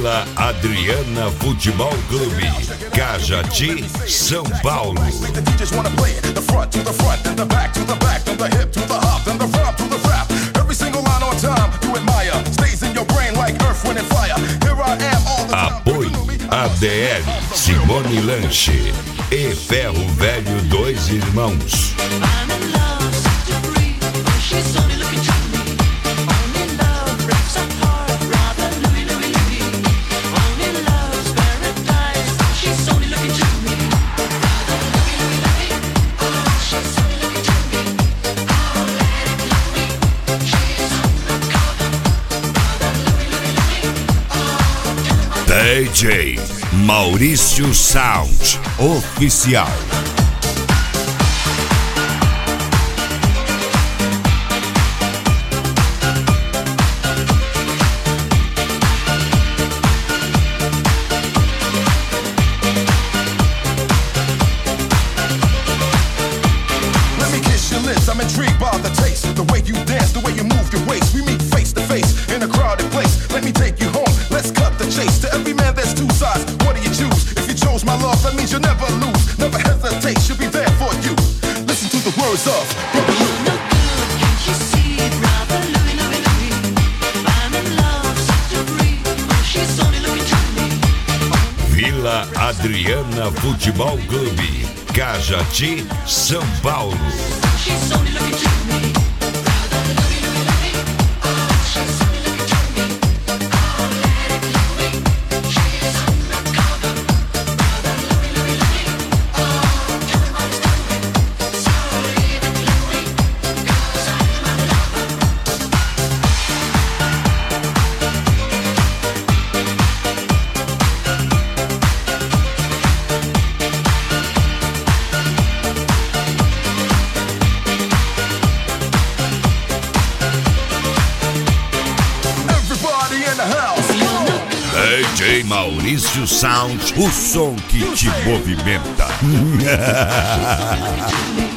Vila Adriana Futebol Clube, Cajati, São Paulo. Apoio ADL, Simone Lanche e Ferro Velho Dois Irmãos. DJ Maurício Sound Oficial. I'm intrigued by the taste, the way you dance, the way you move your waist. We meet face to face in a crowded place. Let me take you home, let's cut the chase. To every man there's two sides, what do you choose? If you chose my love, that means you'll never lose. Never hesitate, she'll be there for you. Listen to the words of Brother Lou. No good, can't you see, brother Louie, Louie, Louie? I'm in love, such a free, she's only looking to me. Vila Adriana Futebol Clube, Cajati, São Paulo. She's only looking to me. DJ Maurício Sound, o som que te movimenta.